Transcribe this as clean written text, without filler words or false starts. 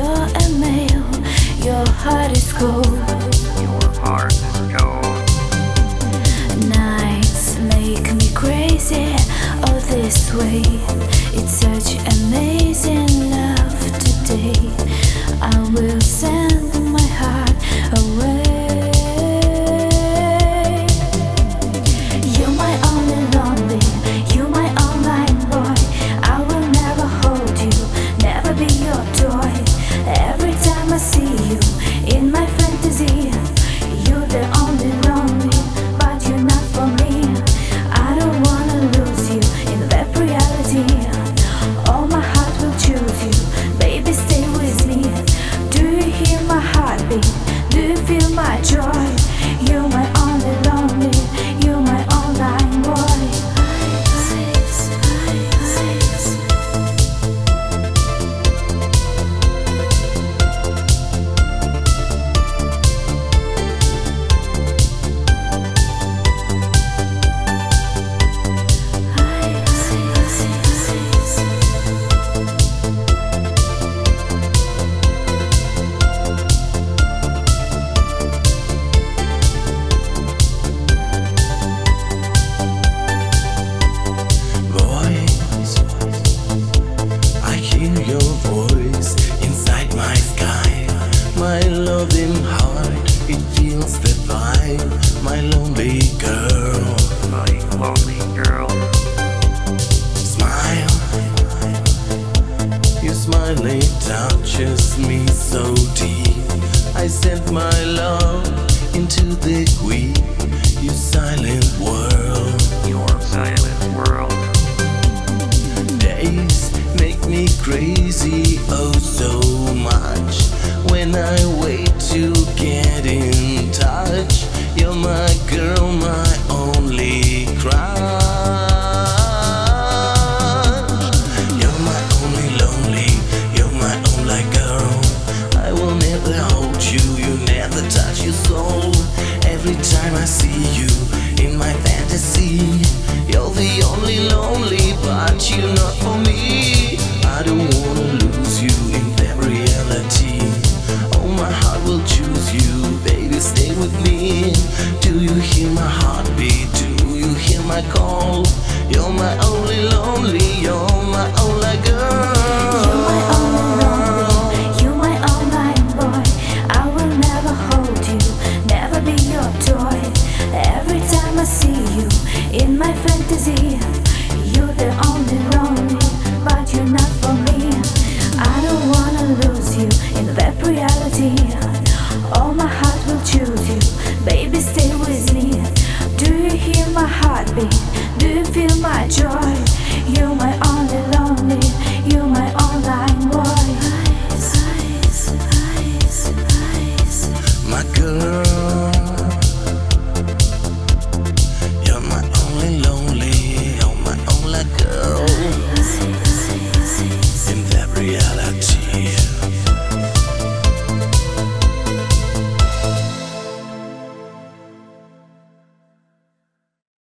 you're a male, your heart is cold. Your heart is cold. Nights make me crazy, oh this way. It's such amazing love today. I will send my heart away. You're my only lonely, you're my online boy. I will never hold you, never be your toy. Every time I see you in my fantasy, you're the only lonely, but you're not for me. I don't wanna lose you in that reality. All my heart will choose you, baby stay with me. Do you hear my heartbeat? Do you feel my joy? You're my only lonely, you're my online boy. Your voice inside my sky, my loving heart, it feels the vibe, my lonely girl, My lonely girl. smile, your smiling touches me so deep. I sent my love into the quick, your silent world. Your silent world. Days make me crazy, oh so much. When I wait to get in touch, you're my girl, my only crush. You're my only lonely, you're my only girl. I will never hold you, you never touch your soul. Every time I see you in my fantasy, you're the only lonely, but you're not for me. I don't wanna lose you in that reality. Oh, my heart will choose you, baby, stay with me. Do you hear my heartbeat? Do you hear my call? You're my only lonely, you're my only girl. You're my only lonely, you're my online boy. I will never hold you, never be your toy. Every time I see you in my fantasy, you're the only lonely, but you're not for me. I don't wanna lose you in that reality. All my heart will choose you, baby stay with me. Do you hear my heartbeat? Do you feel my joy? You're my only lonely, you're my online boy. My girl.